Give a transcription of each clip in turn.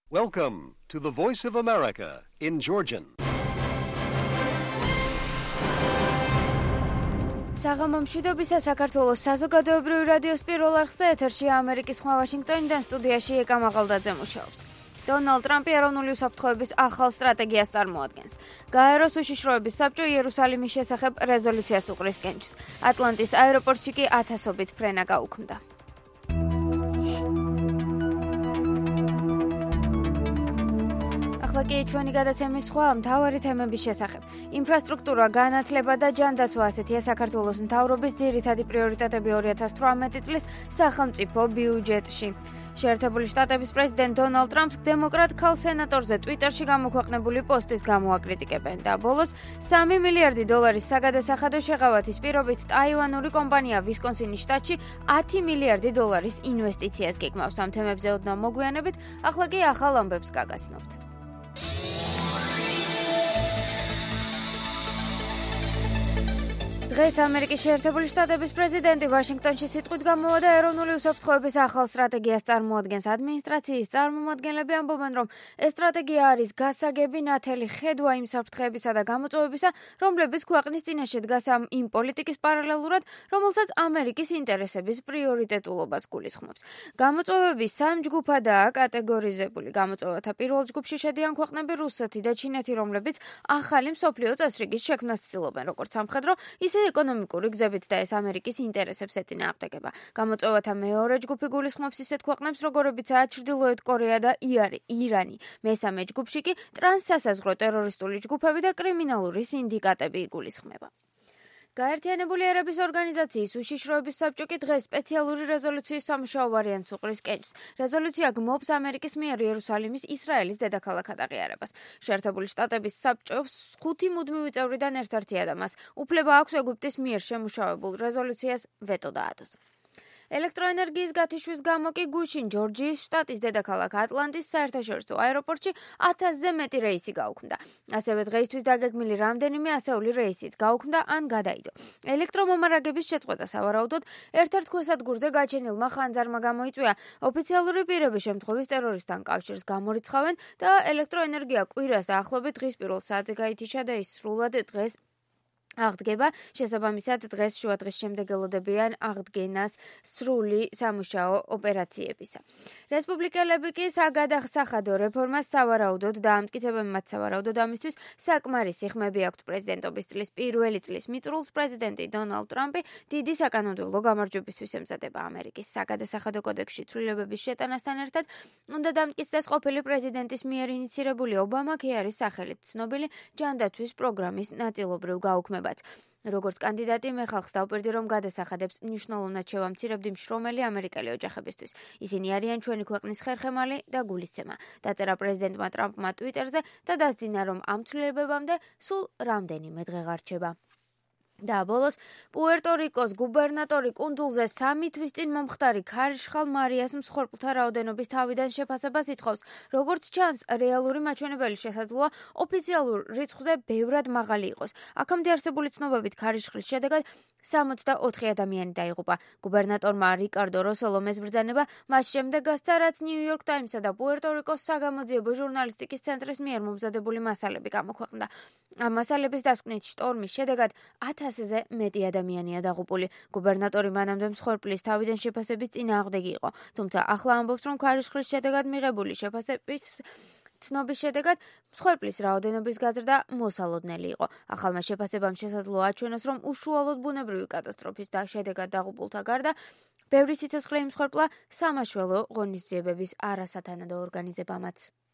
Welcome to the Voice of America in Georgian. საღამომშვიდობისა საქართველოს საზოგადოებრივი რადიოს პირველ არხზე ეთერშია ამერიკის ხმა ვაშინგტონიდან სტუდიაში ეკა მაღალდაძე მუშაობს. დონალდ ტრამპი ეროვნული უსაფრთხოების ახალ სტრატეგიას წარმოადგენს. გაეროს უშიშროების საბჭო იერუსალიმის შესახებ რეზოლუციას უყრის კენჭს. ატლანტის აეროპორტში კი ათასობით ფრენა გაუქმდა. ახლა კი ჩვენი გადაცემის სხვა მთავარი თემების შესახებ. ინფრასტრუქტურა, განათლება და ჯანდაცვა ასეთია საქართველოს მთავრობის ძირითადი პრიორიტეტები 2018 წლის სახელმწიფო ბიუჯეტში. შეერთებული შტატების პრეზიდენტ დონალდ ტრამპს დემოკრატ ქალ სენატორზე ტვიტერში გამოქვეყნებული პოსტის გამო აკრიტიკებენ და ბოლოს $3 მილიარდი საგადასახადო შეღავათის პირობით ტაივანური კომპანია ვისკონსინის შტატში $10 მილიარდი ინვესტიციას გეგმავს. ამ თემებზე ოდნავ მოგვიანებით, ახლა კი ახალ ამბებს გაგაცნობთ. დღეს ამერიკის შეერთებული შტატების პრეზიდენტი ვაშინგტონში სიტყვით გამოვა და ეროვნული უსაფრთხოების ახალ სტრატეგიას წარმოადგენს. ადმინისტრაციის წარმომადგენლები ამბობენ, რომ ეს სტრატეგია არის გასაგები ნათელი ხედვა იმ საფრთხეებისა და გამოწვევებისა, რომლებიც ქვეყნის წინაშე დგას იმ პოლიტიკის პარალელურად, რომელსაც ამერიკის ინტერესების პრიორიტეტულობას გულისხმობს. გამოწვევები სამ ჯგუფადაა კატეგორიზებული. გამოწვევათა პირველ ჯგუფში შედიან ქვეყნები რუსეთი და ჩინეთი, რომლებიც ახალი მსოფლიო წესრიგის შექმნას ცდილობენ, როგორც სამხედრო, ისე ეკონომიკური გზებით და ეს ამერიკის ინტერესებს ეწინააღმდეგება. გამოწვევათა მეორე ჯგუფი გულისხმობს ისეთ ქვეყნებს, როგორებიცაა ჩრდილოეთ კორეა და ირანი. მესამე ჯგუფში კი ტრანსსასაზღვრო ტერორისტული ჯგუფები და კრიმინალური სინდიკატები იგულისხმება. გაერთიანებული ერების ორგანიზაციის უშიშროების საბჭო კი დღეს სპეციალური რეზოლუციის სამუშაო ვარიანტს უყრის კენჭს. რეზოლუცია გმობს ამერიკის მიერ იერუსალიმის ისრაელის დედაქალაქად აღიარებას. შეერთებული შტატების საბჭოს 5 მუდმივი წევრიდან ერთ-ერთია და მას უფლება აქვს ეგვიპტის მიერ შემუშავებულ რეზოლუციას ვეტო დაადოს. ელექტროენერგიის გათიშვის გამო კი გუშინ ჯორჯიის შტატის დედაქალაქ ატლანტის საერთაშორისო აეროპორტში 1000-ზე მეტი რეისი გაუქმდა. ასევე დღეისთვის დაგეგმილი რამდენიმე ასეული რეისიც გაუქმდა ან გადაიდო. ელექტრომომარაგების შეწყვეტა სავარაუდოდ ერთ-ერთ ქვესადგურზე გაჩენილმა ხანძარმა გამოიწვია. ოფიციალური პირები შემთხვევის ტერორისტთან კავშირს გამორიცხავენ და ელექტროენერგია კვირას დაახლოებით დღის პირველ საათზე გაითიშა და ის სრულად დღეს აღდგება. შესაბამისად, დღეს შუადღის შემდეგ ელოდებიან აღდგენას სრული სამუშაო ოპერაციებისა. რესპუბლიკელები კი საგადასახადო რეფორმას სავარაუდოდ დაამტკიცებენ. მათ სავარაუდოდ ამისთვის საკმარისი ხმები აქვთ. პრეზიდენტობის წლის პირველი წლის მიწურულს პრეზიდენტი დონალდ ტრამპი დიდი საკანონმდებლო გამარჯვებისთვის ემზადება. ამერიკის საგადასახადო კოდექსში ცვლილებების შეტანასთან ერთად უნდა დამტკიცდეს ყოფილი პრეზიდენტის მიერ ინიცირებული ობამა-ქეარის სახელით ცნობილი ჯანდაცვის პროგრამის ნაწილობრივ გაუქმება. როგორც კანდიდატი მე ხალხს დავპირდი, რომ გადასახადებს მნიშვნელოვნად შევამცირებდი მშრომელი ამერიკელი ოჯახებისთვის. ისინი არიან ჩვენი ქვეყნის ხერხემალი და გულისცემა. დაწერა პრეზიდენტმა ტრამპმა ტვიტერზე და დასძინა, რომ ამ ცვლილებებამდე სულ რამდენიმე დღე ღარჩება. და ბოლოს პუერტო-რიკოს გუბერნატორი კუნძულზე 3 თვის წინ მომხდარი ქარიშხალ მარიას მსხვერპლთა რაოდენობის თავიდან შეფასებას ითხოვს. როგორც ჩანს, რეალური მაჩვენებელი შესაძლოა ოფიციალურ რიცხვზე ბევრად მაღალი იყოს. აქამდე არსებული ცნობებით ქარიშხლის შედეგად 64 ადამიანი დაიღუპა. გუბერნატორმა რიკარდო როსოლომეს ბრძანება მას შემდეგ გასცა, რაც ნიუ-იორკ ტაიმსსა და პუერტო-რიკოს საგამოძიებო ჟურნალისტიკის ცენტრის მიერ მომზადებული მასალები გამოქვეყნდა. ამ მასალების დასკვნით შტორმის შედეგად 1000-ზე მეტი ადამიანია დაღუპული. გუბერნატორი მანამდე მსხვერპლის თავიდან შეფასების წინააღმდეგი იყო. თუმცა ახლა ამბობს, რომ ქარიშხლის შედეგად მიღებული შეფასების ცნობის შედეგად მსხვერპლის რაოდენობის გაზრდა მოსალოდნელი იყო. ახალმა შეფასებამ შესაძლოა აჩვენოს, რომ უშუალოდ ბუნებრივი კატასტროფის შედეგად დაღუპულთა გარდა ბევრი სიცოცხლე იმსხვერპლა სამაშველო ღონისძიებების არასათანადო ორგანიზებამაც.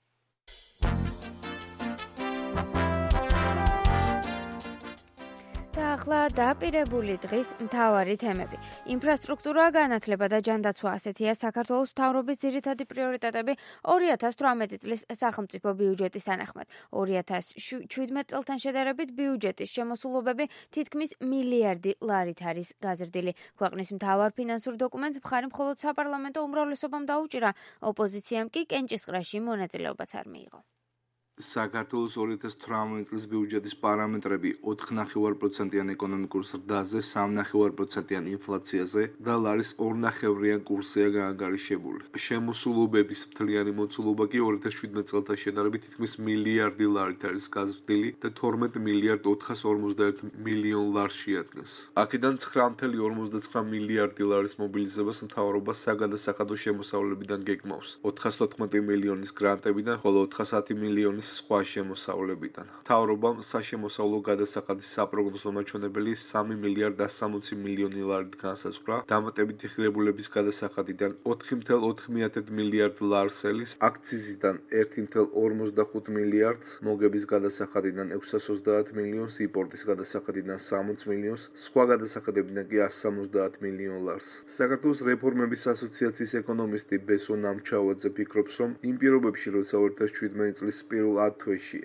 და ახლა დაპირებული დღის მთავარი თემები. ინფრასტრუქტურა, განათლება და ჯანდაცვა ასეთია საქართველოს მთავრობის ძირითადი პრიორიტეტები 2018 წლის სახელმწიფო ბიუჯეტის თანახმად. 2017 წელთან შედარებით ბიუჯეტის შემოსულობები თითქმის $1 მილიარდი არის გაზრდილი. ქვეყნის მთავარ ფინანსურ დოკუმენტს მხარი მხოლოდ საპარლამენტო უმრავლესობამ დაუჭირა, ოპოზიციამ კი კენჭისყრაში მონაწილეობაც არ მიიღო. საქართველოს 2018 წლის ბიუჯეტის პარამეტრები 4,5%-იან ეკონომიკურ ზრდაზე, 3,5%-იან ინფლაციაზე და ლარის 2,5-იან კურსია გაანგარიშებული. შემოსულობების მთლიანი მოცულობა კი 2017 წელთან შედარებით თითქმის მილიარდი ლარით არის გაზრდილი და 12 მილიარდ 451 მილიონ ლარს შეადგენს. აქედან 9,59 მილიარდი ლარის მობილიზებას მთავრობა საგადასახადო შემოსავლებიდან გეგმავს, 414 მილიონის გრანტებიდან, ხოლო 410 მილიონის სხვა შემოსავლებიდან. მთავრობამ საშემოსავლო გადასახადის საპროგნოზო მაჩვენებელი 3 მილიარდ 160 მილიონი ლარით განსაზღვრა, დამატებითი ღირებულების გადასახადიდან 4,4 მილიარდ ლარსელის, აქციზიდან 1,45 მილიარდს, მოგების გადასახადიდან 630 მილიონს, იმპორტის გადასახადიდან 60 მილიონს, სხვა გადასახადებიდან კი 170 მილიონ ლარს. საქართველოს რეფორმების ასოციაციის ეკონომისტი ბესო ნამჩავაძე ფიქრობს, რომ იმ პირობებში, როცა 2017 წლის პირველ 10 თვეში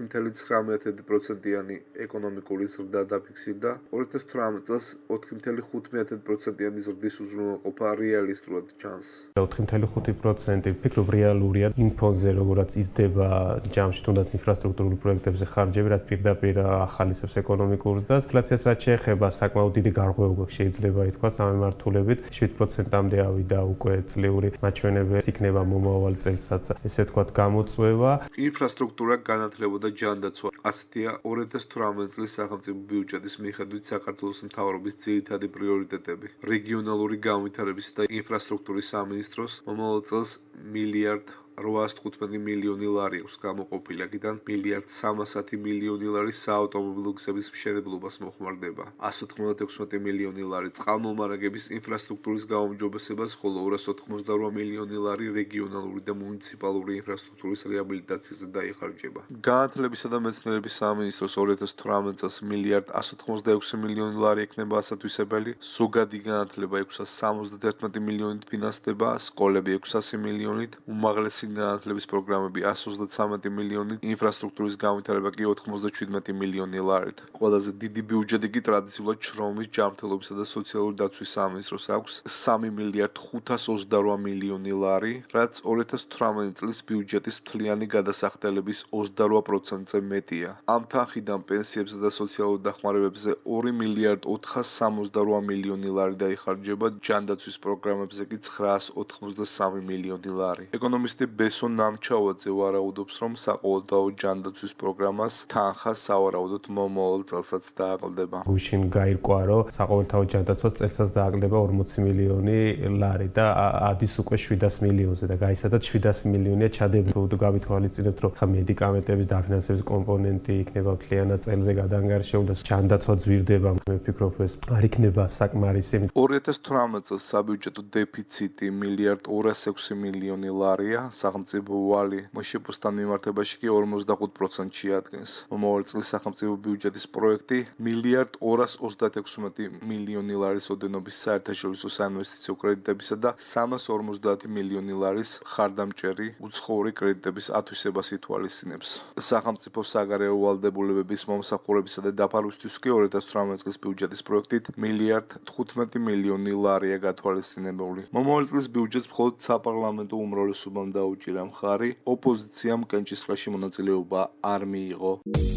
4,9%-იანი ეკონომიკური ზრდა დაფიქსირდა, 2018 წელს 4,5%-იანი ზრდის უზრუნველყოფა რეალისტურად ჩანს. 4,5% ვფიქრობ რეალურია იმ ფონზე, როგორაც იზრდება ჯამში თუნდაც ინფრასტრუქტურულ პროექტებზე ხარჯები, რაც პირდაპირ ახალისებს ეკონომიკურ ზრდას. ინფლაციას რაც შეეხება, საკმაოდ დიდი გარღვევა შეიძლება ითქვას ამ მიმართულებით. 7%-მდე ავიდა უკვე წლიური მაჩვენებელი იქნება მომავალ წელსაც, ესე ვთქვათ, გამოწვევა. ინფრასტრუქტურა განათლება და ჯანდაცვა. ასეთია 2018 წლის სახელმწიფო ბიუჯეტის მიხედვით საქართველოს მთავრობის ძირითადი პრიორიტეტები. რეგიონალური განვითარების და ინფრასტრუქტურის სამინისტროს მომავალ წელს მილიარდ 815 მილიონი ლარი აქვს გამოყოფილი, აქედან მილიარდ 310 მილიონი ლარი საავტომობილო გზების მშენებლობას მოხმარდება, 196 მილიონი ლარი წყალმომარაგების ინფრასტრუქტურის გაუმჯობესებას, ხოლო 288 მილიონი ლარი რეგიონალური და მუნიციპალური ინფრასტრუქტურის რეაბილიტაციაზე დაიხარჯება. განათლებისა და მეცნიერების სამინისტროს 2018 წელს მილიარდ 186 მილიონი ლარი ექნება ასათვისებელი, ზოგადი განათლება 671 მილიონით ფინანსდება, სკოლები 600 მილიონით, უმაღლესი განათლების პროგრამები 133 მილიონით, ინფრასტრუქტურის განვითარება კი 97 მილიონი ლარით. ყველაზე დიდი ბიუჯეტი კი ტრადიციულად შრომის, ჯანმრთელობისა და სოციალური დაცვის სამინისტროს აქვს 3 მილიარდ 528 მილიონი ლარი, რაც 2018 წლის ბიუჯეტის მთლიანი გადასახდელების 28%-ზე მეტია. ამ თანხიდან პენსიებზე და სოციალურ დახმარებებზე 2 მილიარდ 468 მილიონი ლარი დაიხარჯება, ჯანდაცვის პროგრამებზე კი 983 მილიონი ლარი. ეკონომისტი ბესო ნამჩავაძე ვარაუდობს, რომ საყოველთაო ჯანდაცვის პროგრამას თანხა სავარაუდოდ მომავალ წელსაც დააკლდება. გუშინ გაირკვა, რომ საყოველთაო ჯანდაცვას წელსაც დააკლდება 40 მილიონი ლარი და ადის უკვე 700 მილიონზე და გაიცადათ 700 მილიონია ჩადებული. გავითვალისწინებთ, რომ მედიკამენტების დაფინანსების კომპონენტი იქნება მთლიანად წელზე გადაანგარიშებული და ჯანდაცვა ძვირდება. მე ვფიქრობ, ეს არ იქნება საკმარისი. 2018 წელს საბიუჯეტო დეფიციტი მილიარდ 206 მილიონი ლარია, სახელმწიფო ვალი მოშეპოსთან მიმართებაში კი 45% შეადგენს. მომავალ წლის სახელმწიფო ბიუჯეტის პროექტი მილიარდ 236 მილიონი ლარის ოდენობის საერთაშორისო საინვესტიციო კრედიტებისა და 350 მილიონი ლარის ხარდამჭერი უცხოური კრედიტების ათვისებას ითვალისწინებს. სახელმწიფო საგარეო ვალდებულებების მომსახურებისა და დაფარვისთვის კი 2018 წლის ბიუჯეტის პროექტით მილიარდ 15 მილიონი ლარია გათვალისწინებული. მომავალ წლის ბიუჯეტს მხოლოდ საპარლამენტო უმრავლესობამ დაუჭირა მხარი, ოპოზიციამ კენჭისყრაში მონაწილეობა არ მიიღო.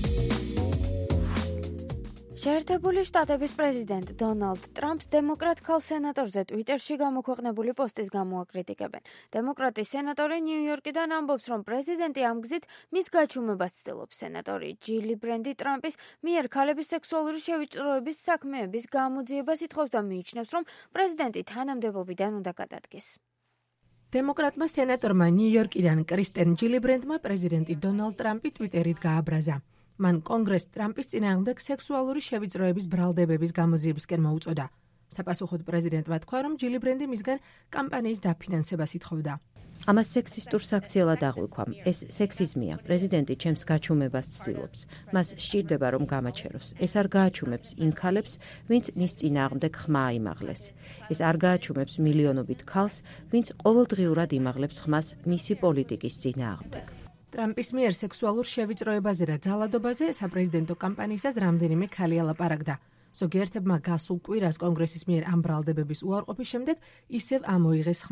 შეერთებული შტატების პრეზიდენტ დონალდ ტრამპს დემოკრატ ქალ სენატორზე ტვიტერში გამოქვეყნებული პოსტის გამო აკრიტიკებენ. დემოკრატი სენატორი ნიუ-იორკიდან ამბობს, რომ პრეზიდენტი ამ გზით მის გაჩუმებას ცდილობს. სენატორი ჯილი ბრენდი ტრამპის მიერ ქალების სექსუალური შევიწროების საქმეების გამოძიებას ითხოვს და მიიჩნევს, რომ პრეზიდენტი თანამდებობიდან უნდა გადადგეს. დემოკრატმა სენატორმა ნიუ-იორკიდან კრისტენ ჯილი ბრენდმა პრეზიდენტი დონალდ ტრამპი ტვიტერით გააბრაზა. მან კონგრესს ტრამპის წინააღმდეგ სექსუალური შევიწროების ბრალდებების გამოძიებისკენ მოუწოდა. საპასუხოდ პრეზიდენტმა თქვა, რომ ჯილი ბრენდი მისგან კამპანიის დაფინანსებას ითხოვდა. ამას სექსისტურ საქციელად აღვიქვამ. ეს სექსიზმია. პრეზიდენტი ჩემს გაჩუმებას ცდილობს. მას სჭირდება, რომ გამაჩეროს. ეს არ გააჩუმებს იმ ქალებს, ვინც მის წინააღმდეგ ხმა აიმაღლეს. ეს არ გააჩუმებს მილიონობით ქალს, ვინც ყოველდღიურად იმაღლებს ხმას მისი პოლიტიკის წინააღმდეგ. ტრამპის მიერ სექსუალურ შევიწროებაზე და ძალადობაზე საპრეზიდენტო კამპანიისას რამდენიმე ქალი ალაპარაკდა. ზოგიერთებმა გასულ კვირას კონგრესის მიერ ამ ბრალდებების უარყოფის შემდეგ ისევ ამოიღეს ხმა.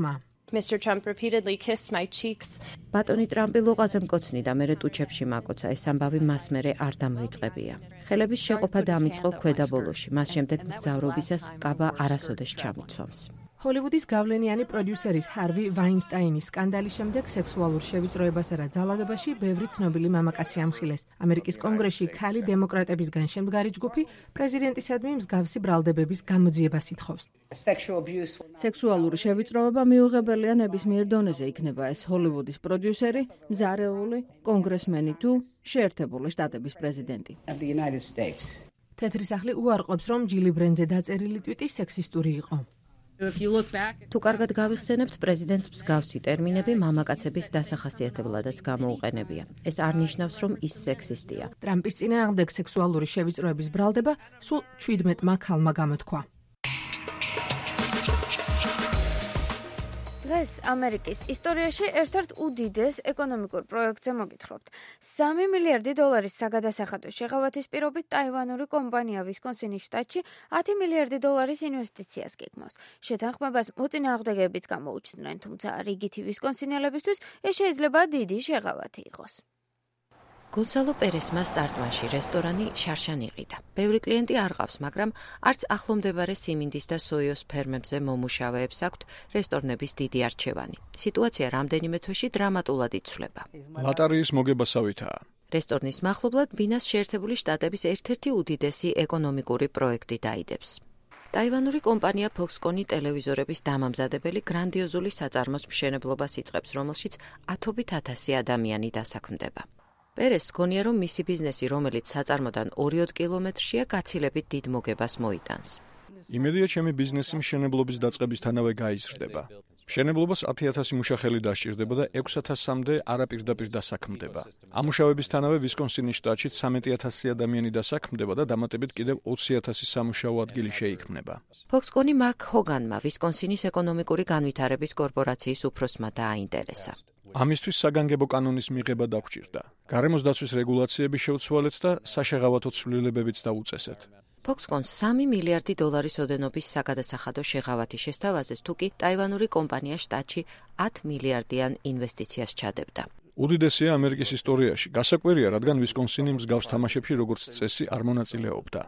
Mr. Trump repeatedly kissed my cheeks. ბატონი ტრამპი ლოყაზე მკოცნი და მერე ტუჩებში მაკოცა, ეს ამბავი მას მერე არ დამოიწყებია. ხელების შეყოფა დამიწყო ქვედაბოლოში, მას შემდეგ მგზავრობისას კაბა არასოდეს ჩამიცვამს. ჰოლივუდის გავლენიანი პროდიუსერის ჰარვი ვაინსტაინის სკანდალის შემდეგ სექსუალურ შევიწროებასა და ძალადობაში ბევრი ცნობილი მამაკაცი ამხილეს. ამერიკის კონგრესში ქალი დემოკრატებისგან შემდგარი ჯგუფი პრეზიდენტისადმი მსგავსი ბრალდებების გამოძიებას ითხოვს. სექსუალური შევიწროება მიუღებელია ნებისმიერ დონეზე, იქნება ეს ჰოლივუდის პროდიუსერი, მზარეული, კონგრესმენი თუ შეერთებული შტატების პრეზიდენტი. თეთრი სახლი უარყოფს, რომ ჯილი ბრენდზე დაწერილი ტვიტი სექსისტური იყო. თუ კარგად გავიხსენებთ, პრეზიდენტს მსგავსი ტერმინები მამაკაცების დასახასიათებლადაც გამოუყენებია. ეს არ ნიშნავს, რომ ის სექსისტია. ტრამპის წინააღმდეგ სექსუალური შევიწროების ბრალდება სულ 17-მა ქალმა გამოთქვა. დღეს ამერიკის ისტორიაში ერთ-ერთ უდიდეს ეკონომიკურ პროექტზე მოგითხრობთ. 3 მილიარდი დოლარის საგადასახადო შეღავათის პირობით ტაივანური კომპანია ვისკონსინის შტატში 10 მილიარდი დოლარის ინვესტიციას გეგმავს. შეთანხმებას მოწინააღმდეგეებიც გამოუჩნდნენ, თუმცა რიგითი ვისკონსინელებისთვის ეს შეიძლება დიდი შეღავათი იყოს. გონსალო პერესმა სტარტვანში რესტორანი შარშან იყიდა. ბევრი კლიენტი არ ყავს, მაგრამ არც ახლომდებარე სიმინდის და სოიოს ფერმებზე მომუშავეებს აქვთ რესტორნების დიდი არჩევანი. სიტუაცია რამდენიმე თვეში დრამატულად იცვლება. ლატარიის მოგებასავითაა. რესტორნის მახლობლად ბინას შეერთებული შტატების ერთ-ერთი უდიდესი ეკონომიკური პროექტი დაიდებს. ტაივანური კომპანია Foxconn ტელევიზორების დამამზადებელი გრანდიოზული საწარმოს მშენებლობას იწყებს, რომელშიც ათობით ათასი ადამიანი დასაქმდება. პერეს გონია, რომ მისი ბიზნესი, რომელიც საწარმოდან 2 კილომეტრშია, გაცილებით დიდ მოგებას მოიტანს. იმედია, ჩემი ბიზნესი მშენებლობის დაწყებისთანავე გაიზრდება. მშენებლობას 10,000 მუშახელი დასჭირდება და 6,000-მდე არაპირდაპირ დასაქმდება. ამუშავებისთანავე ვისკონსინის შტატში 13,000 ადამიანი დასაქმდება და დამატებით კიდევ 20,000 სამუშაო ადგილი შეიქმნება. Foxconn მარკ ჰოგანმა ვისკონსინის ეკონომიკური განვითარების კორპორაციის უფროსმა დააინტერესა. ამისთვის საგანგებო კანონის მიღება დაგვჭირდა. გარემოს დაცვის რეგულაციები შევცვალეთ და საშეღავათო ცვლილებებიც დაუწესეთ. Foxconn 3 მილიარდი დოლარის ოდენობის საგადასახადო შეღავათი შესთავაზეს, თუკი ტაივანური კომპანია შტატში 10 მილიარდიან ინვესტიციას ჩადებდა. უდიდესია ამერიკის ისტორიაში. გასაკვირია, რადგან ვისკონსინი მსგავს თამაშებში როგორც წესი არ მონაწილეობდა.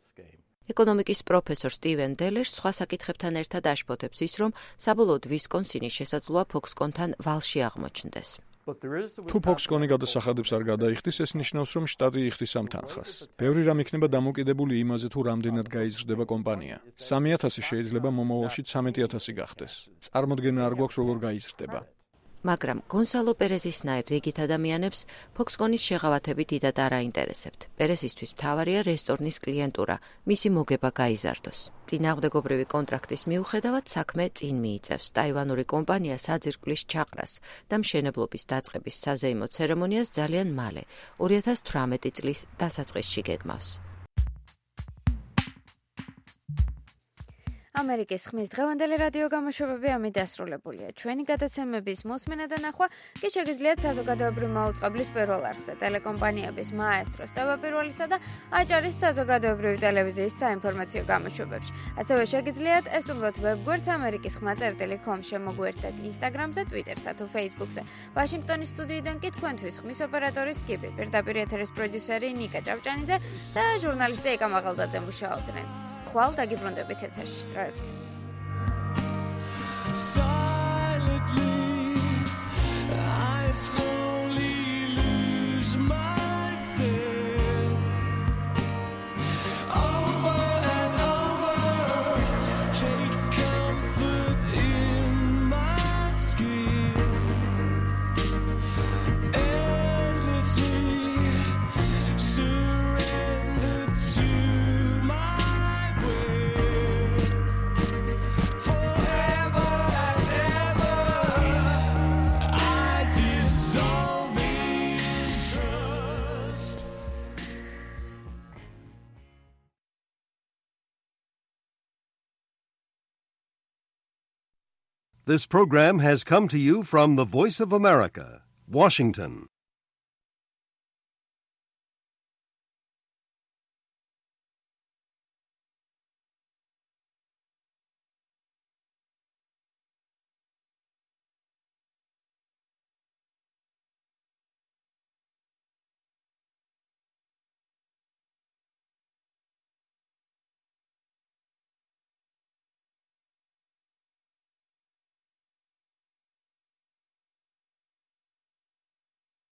ეკონომიკის პროფესორ სტივენ დელერს სხვა საკითხებთან ერთად აშფოთებს ის, რომ საბოლოოდ ვისკონსინის შესაძლოა Foxconn-თან ვალში აღმოჩნდეს. თუ Foxconn გადასახადებს არ გადაიხდის, ეს ნიშნავს, რომ შტატი იხდის ამ თანხას. ბევრი რამ იქნება დამოკიდებული იმაზე, თუ რამდენად გაიზრდება კომპანია. 3,000 შეიძლება მომავალში 13,000 გახდეს. წარმოდგენა არ გვაქვს, როგორ გაიზრდება. მაგრამ გონსალო პერესისნაირ რიგით ადამიანებს Foxconn-ის შეღავათები დიდად არ აინტერესებთ. პერესისთვის მთავარია რესტორნის კლიენტურა, მისი მოგება გაიზარდოს. წინააღმდეგობრივი კონტრაქტის მიუხედავად საქმე წინ მიიწევს. ტაივანური კომპანია საძირკვლის ჩაყრას და მშენებლობის დაწყების საზეიმო ცერემონიას ძალიან მალე, 2018 წლის დასაწყისში გეგმავს. ამერიკის ხმის დღევანდელი რადიო გამოშვებები ამით დასრულებულია. ჩვენი გადაცემების მოსმენა და ნახვა კი შეგიძლიათ საზოგადოებრივი მაუწყებლის პირველ არხზე, ტელეკომპანიების მაესტროს თავდაპირველისა და აჭარის საზოგადოებრივი ტელევიზიის საინფორმაციო გამოშვებებში. ასევე შეგიძლიათ ესტუმროთ ვებგვერდს amerikisxma.com, შემოგვერთეთ Instagram-ზე, Twitter-სა თუ Facebook-ზე. ვაშინგტონის სტუდიიდან კი თქვენთვის ხმის ოპერატორი სკიპი, პირდაპირ ეთერის პროდიუსერი ნიკა ჭავჭანიძე და ჟურნალისტი ეკა მაღალდაძე მუშაობდნენ. ხვალ დაგიბრუნდებით ეთერში. სწრაფად. This program has come to you from the Voice of America, Washington.